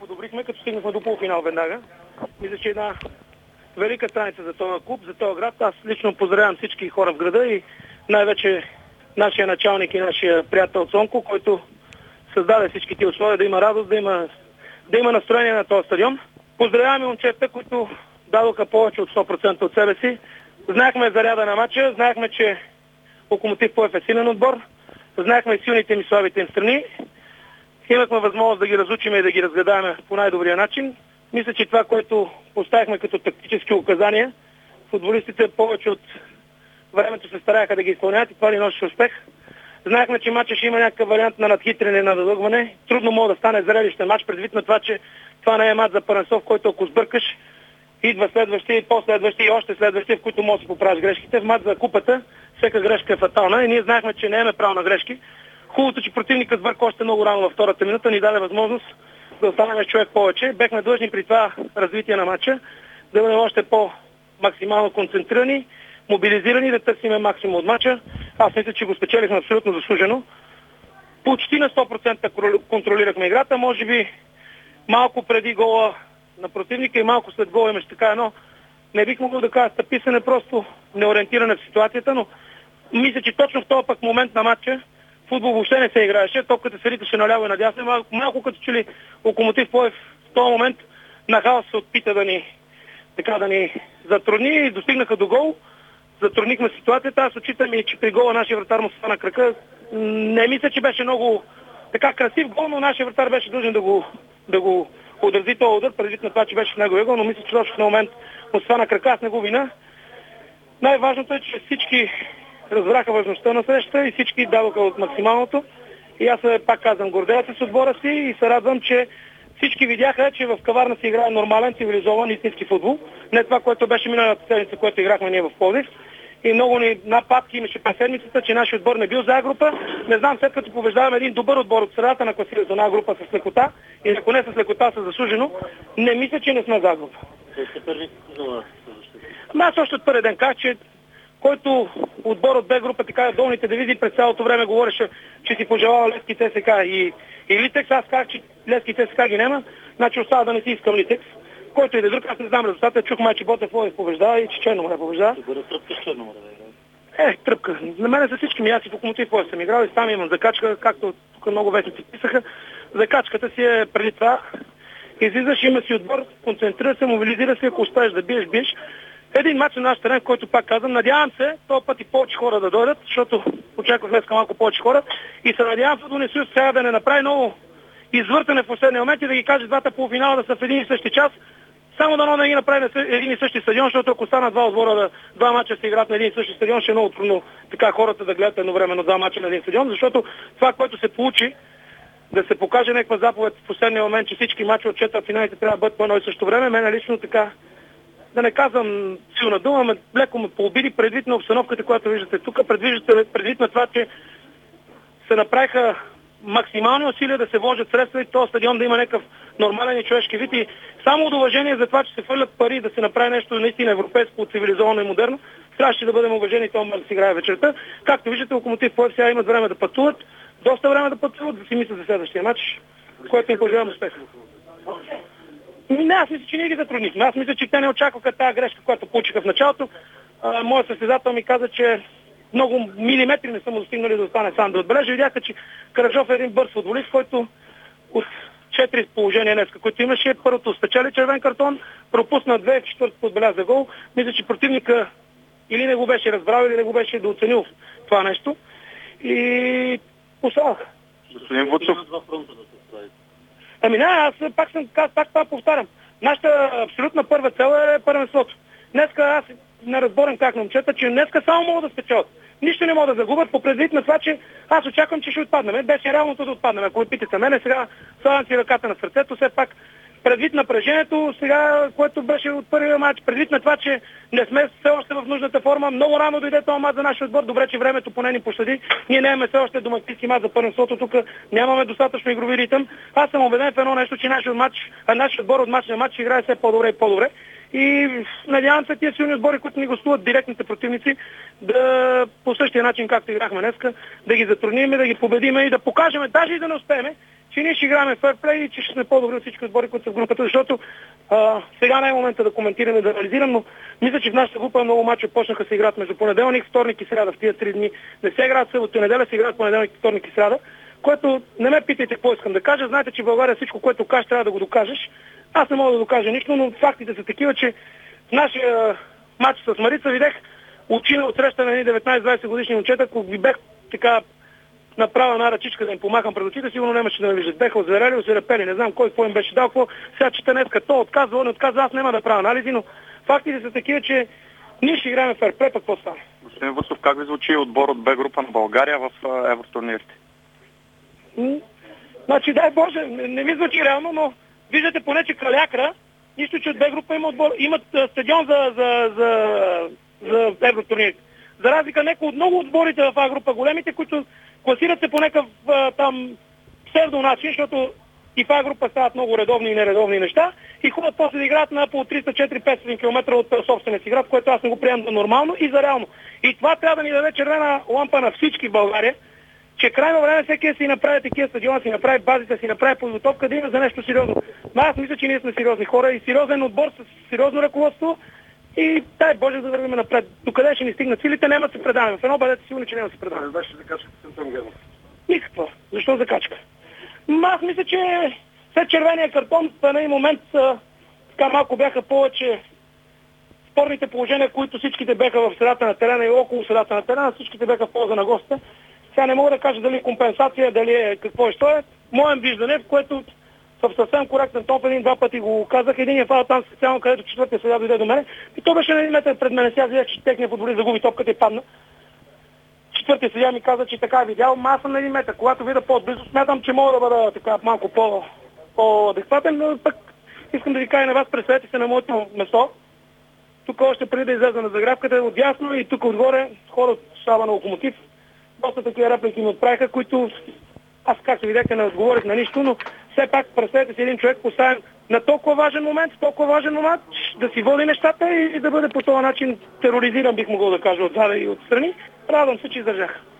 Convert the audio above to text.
подобрихме, като стигнахме до полуфинал веднага. Мисля, че една велика страница за този клуб, за този град. Аз лично поздравявам всички хора в града и най-вече нашия началник и нашия приятел Цонко, който създаде всички тия условия да има радост, да има настроение на този стадион. Поздравяваме момчета, които дадоха повече от 100% от себе си. Знаехме заряда на матча, знаехме, че Локомотив Пловдив е силен отбор, знаехме силните им и слабите им страни. Имахме възможност да ги разучим и да ги разгадаваме по най-добрия начин. Мисля, че това, което поставихме като тактически указания, футболистите повече от времето се стараха да ги изпълняват и това ли носеше успех. Знаехме, че матча ще има някакъв вариант на надхитрене, на залъгване. Трудно може да стане зрелищен матч, предвид на това, че това не е матч за първенство, в който ако сбъркаш, идва следващия и последващия и още следващия, в които можеш да си поправиш грешките. В матч за купата всяка грешка е фатална и ние знаехме, че не имаме право на грешки. Хубавото, че противникът сбърка още много рано във втората минута, ни даде възможност да останем човек повече. Бехме длъжни при това развитие на матча да бъдем още по-максимално концентрирани, мобилизирани, да търсиме максимум от матча. Аз мисля, че го спечелихме абсолютно заслужено. Почти на 100% контролирахме играта, може би малко преди гола на противника и малко след гола имаше така едно. Не бих могъл да кажа стъписане, просто неориентиране в ситуацията, но мисля, че точно в този пък момент на матча футбол въобще не се играеше, топката се риташе наляво и надясно. Малко като че ли Локомотив Пловдив в този момент на хаос се опита да ни затрудни и достигнаха до гол. Затруднихме ситуацията. Аз отчитам и, че при гола нашия вратар му стана крака. Не мисля, че беше много така красив гол, но нашия вратар беше длъжен да го отрази този удар, предвид на това, че беше в неговия гол, но мисля, че точно в момент му стана крака, аз не го вина. Най-важното е, че всички разбраха важността на срещата и всички дадоха от максималното. И аз пак казвам, гордея се с отбора си и се радвам, че всички видяха, че в Каварна се играе нормален, цивилизован, истински футбол. Не това, което беше миналата седмица, което играхме ние в Пловдив. И много ни нападки имаше през седмицата, че нашия отбор не бил за група. Не знам, след като побеждаваме един добър отбор от средата на класирането на група с лекота, и ако не с лекота са заслужено, не мисля, че не сме за група. Аз още от първи ден казах, че който отбор от Б група, така долните дивизии, през цялото време говореше, че си пожелава Левски, ТСК и Литекс. Аз казах, че Левски и ТСК ги няма, значи остава да не си искам Литекс. Който и да друг, аз не знам резултата. Чух май, че Ботев Пловдив побеждава и че Черно море побеждава. Добре, тръпка с Черно море. Тръпка. На мен са всички ми, аз и в Локомотив Пловдив съм играл и там имам закачка, както тук много вестници писаха. Закачката си е преди това. Излизаш, има си отбор, концентрира се, мобилизира се, ако успееш да биеш. Един мач на нашия терен, който пак казвам, надявам се този път и повече хора да дойдат, защото очаквах днес малко повече хора и се надявам Футболния съюз сега да не направи много извъртане в последния момент и да ги каже двата полуфинала да са в един и същи час. Само да ги направи на един и същи стадион, защото ако стана два отбора, два мача се играят на един и същи стадион, ще е много трудно така хората да гледат едновременно два мача на един стадион, защото това, което се получи, да се покаже някаква заповед в последния момент, че всички мачи от четвъртфиналите трябва да бъдат по едно и също време, мен лично така, да не казвам силна дума, но леко ме пообиди предвид на обстановката, която виждате тук, предвид на това, че се направиха максимални усилия да се вложат средства и този стадион да има някакъв нормален и човешки вид. И само от уважение за това, че се хвърлят пари да се направи нещо наистина европейско, цивилизовано и модерно, трябваше да бъдем уважени и това да си играе вечерта. Както виждате, Локомотив Пловдив сега имат време да пътуват, доста време да пътуват, да си мислят за следващия матч, което им пожелавам успех. Не, аз мисля, че ние ги затруднихме. Аз мисля, че те не очакваха тази грешка, която получиха в началото. Моят състезател ми каза, че много милиметри не са му достигнали да остане сам да отбележа. Видяха, че Караджов е един бърз футболист, който от 4 положения днес, които имаше, първото спечели червен картон, пропусна 2, четвъртото отбеляза гол. Мисля, че противника или не го беше разбрал, или не го беше дооценил това нещо. И послагах. Господин Вуцов. Аз пак това повтарям. Нашата абсолютна първа цел е първенството. Днеска аз не разборим как на момчета, че днеска само могат да спечелят. Нищо не могат да загубят по предвид на това, че аз очаквам, че ще отпаднем. Беше реалното да отпаднем. Ако питате мене, сега слагам си ръката на сърцето, все пак предвид напрежението, сега, което беше от първия матч, предвид на това, че не сме все още в нужната форма, много рано дойде този матч за нашия отбор, добре, че времето поне ни пощади. Ние нямаме все още домакински матч за първенството, тук нямаме достатъчно игрови ритъм. Аз съм убеден в едно нещо, че нашия отбор от матч на матч играе все по-добре и по-добре. И надявам се тия силни отбори, които ни гостуват директните противници, да по същия начин, както играхме днеска, да ги затрудним, да ги победим и да покажем, даже и да не успеем, че ние ще играем ферплей и че ще сме по-добри от всички отбори, които са в групата, защото сега не е момента да коментирам и да анализирам, но мисля, че в нашата група много мачове почнаха се играят между понеделник, вторник и сряда в тия 3 дни. Не се играят събота и неделя, се играят понеделник, вторник и сряда, което не ме питайте какво искам да кажа. Знаете, че в България всичко, което кажеш, трябва да го докажеш. Аз не мога да докажа нищо, но фактите са такива, че в нашия матч с Марица видях очина от среща на 19-20 годишни момчета, ако ви бех така направя една ръчичка да им помахам пред очите, сигурно нямаше да ме виждат. Беха озверели, озверепели, не знам кой какво им беше дал, какво сега чета днеска, то отказва, не отказва, аз няма да правя анализи, но фактите са такива, че ние ще играем ферплей, пък какво стане. Господин Васов, как ви звучи отбор от Б група на България в евротурнирите? Значи, дай Боже, не ми звучи реално, но виждате поне, че Калякра, нищо, че от Б група има отбор, имат стадион за евротурнирите. За разлика някои от много отборите в А група, големите, които класират се по някакъв там псевдо начин, защото и в А група стават много редовни и нередовни неща и ходят после да играят на по 300-400-500 км от собствения си град, което аз не го приемам за нормално и за реално. И това трябва да ни даде червена лампа на всички в България, че крайно време всеки да си направи такива стадиона, си направи базите, си направи подготовка, да има за нещо сериозно. Но аз мисля, че ние сме сериозни хора и сериозен отбор с сериозно ръководство и дай Боже да вървим напред. Докъде ще ни стигнат силите, няма да се предаваме. В едно бъдете сигурни, че няма да се предаваме. Беше закачка Антон Генов. Никаква. Защо закачка? Аз мисля, че след червения картон в един момент така малко бяха повече спорните положения, които всичките бяха в средата на терена и около средата на терена, всичките бяха в полза на гостите. Сега не мога да кажа дали компенсация, дали е какво е стоят. Моем виждане, в което в съвсем коректен топ един-два пъти го казах. Един фал там специално, където четвъртия сега дойде до мене. И то беше на 1 метър пред мене. Сега видях, че техният футболист загуби топката и падна. Четвъртия сега ми каза, че така е видял, но аз съм на 1 метър. Когато видя по-близо, смятам, че мога да бъда така малко по-адекватен, но пък искам да ви кажа на вас, представете се на моето место. Тук още преди да излезе на загравката, отдясно и тук отгоре хора от щаба на Локомотив. Доста такива реплики ми отправиха, които аз, както видяхте, не отговорих на нищо, но все пак представете си един човек поставен на толкова важен момент, да си води нещата и да бъде по този начин тероризиран, бих могъл да кажа, отзаде и отстрани. Радвам се, че издържах.